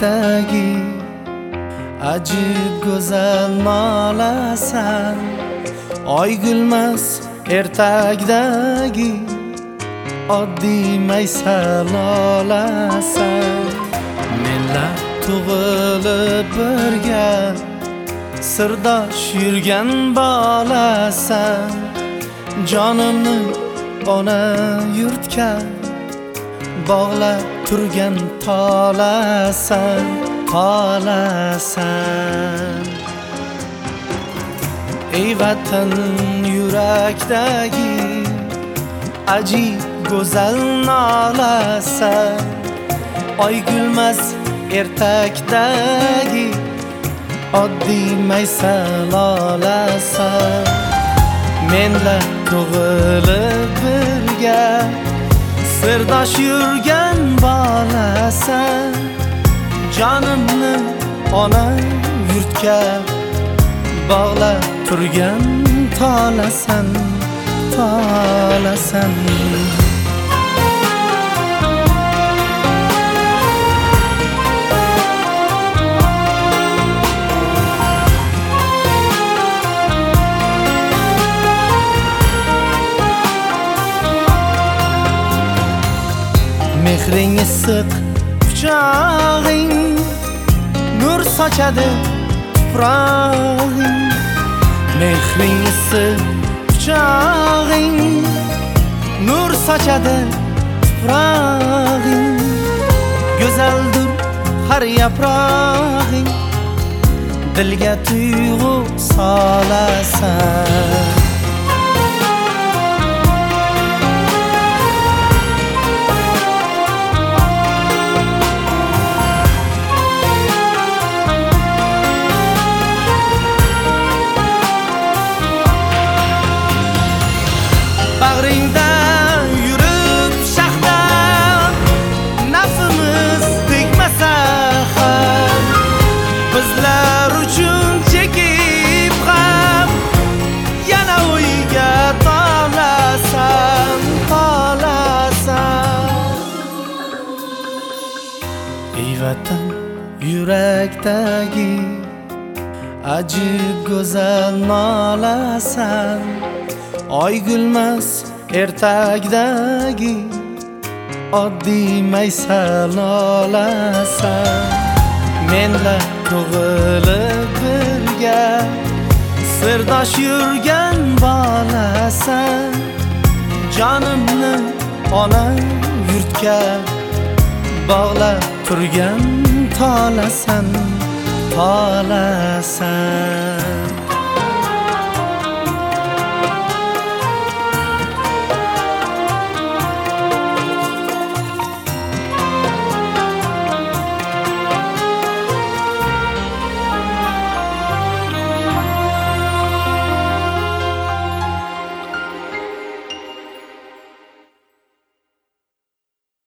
yurakdagi ajib go'zal nolasan, oy gulmas ertakdagi oddiy maysal olasan. Menlar tug'ilib birga sirdosh yurgan bolasan, jonimni ona yurtga bog'lab turgan tolasan, tolasan. Ey vatan yurakdagi ajib go'zal nolasan, oy gulmas ertakdagi oddiy maysal olasan. Menlar tug'ilib birga sirdosh yurgan bolasan, jonimni ona yurtga bog'lab turgan tolasan, tolasan. Mehring issiq quchog'ing, nur sochadi tuprog'ing. Mehring issiq quchog'ing, nur sochadi tuprog'ing. Go'zaldir har yaprog'ing, dilga tuyg'u solasan. Bag'ringda yurib shaxta nafsimiz tegmasa ham, bizlar uchun chekib ham yana o'yga tolasan, tolasan. Ey vatan yurakdagi ajib go'zal nolasan, oy gulmas ertakdagi oddiy maysal olasan. Menlar tug'ilib birga sirdosh yurgan bolasan, jonimni ona yurtga bog'lab turgan tolasan, tolasan.